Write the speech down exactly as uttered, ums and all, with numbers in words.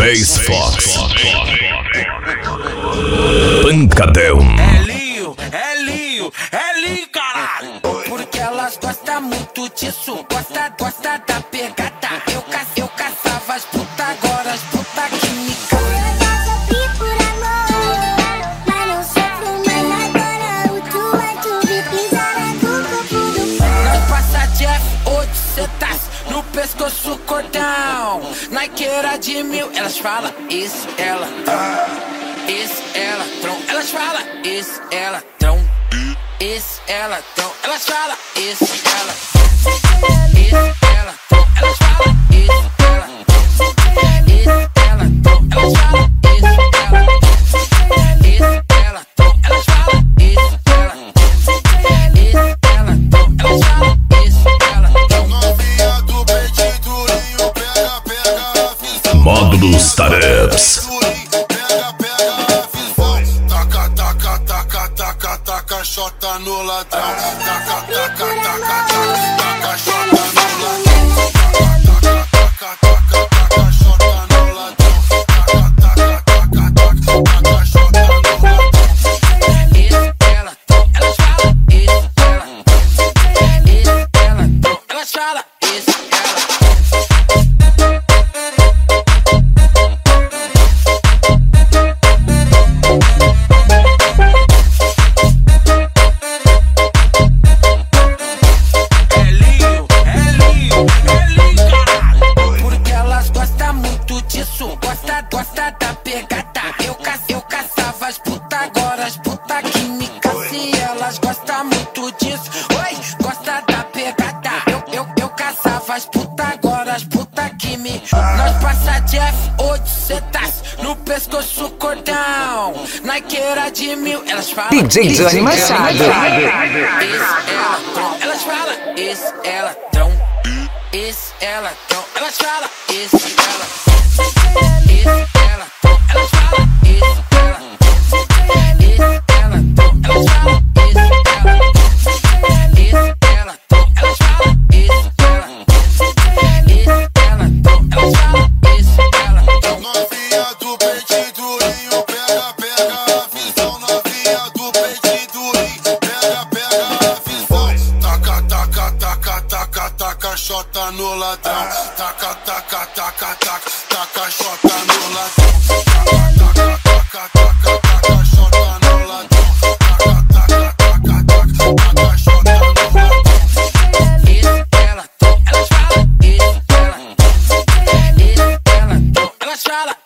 Space Fox. Pancadão. É Linho, é Linho, é Linho, caralho. Porque elas gostam muito disso, gosta, gosta da pegada. Eu, ca, eu caçava as puta, agora as puta que me no pescoço cordão, Nikeira de mil. Elas falam, isso, ela tão, isso, ela tão. Elas falam, isso, ela tão, isso, ela tão. Elas falam, isso, ela tão, isso, ela tão. Elas falam, isso, ela tão, isso, ela tão. Elas falam, isso, ela tão, isso, ela tão. Elas falam, isso, ela tão, isso, ela tão. Elas falam, isso, ela tão. Módulos Tareps. Pega, pega, visão. Taca, taca, taca, taca, taca, chota no ladrão. Taca, taca, taca, taca, taca, chota no ladrão. Taca, taca, taca, taca, chota no ladrão. Taca, taca, taca, taca, chota no ladrão. Isso, ela tão, elas falam, isso, ela tão, isso, ela tão, elas falam, isso, ela tão. Gosta, gosta da pegada. Eu, ca, eu caçava as puta, agora as puta que me caçam. E elas gostam muito disso. Oi, gosta da pegada. Eu, eu, eu caçava as puta, agora as puta que me. Nós passa Jeff oito setas no pescoço cordão, Nikeira de mil. Elas falam, D J Johnny Machado. Isso, ela tão. Elas falam, isso, ela tão, isso, ela tão. Elas falam, isso, ela tão. Isso, ela tão, elas falam, isso, ela tão, isso, ela tão, elas falam, isso, ela tão, isso, ela tão, elas falam, isso, ela tão, isso, ela tão, elas falam, isso, ela tão. Novinha do peito durinho, pega, pega a visão. Novinha do peito durinho, pega, pega a visão. Taca, taca, taca, taca, taca, chota no ladrão. Taca, taca, taca, taca, taca, chota no ladrão. Taca, taca, taca, taca, chota no ladrão. Taca, taca, taca, taca, chota no ladrão. Isso, ela tão, elas falam, isso, ela tão, isso, ela tão, elas falam.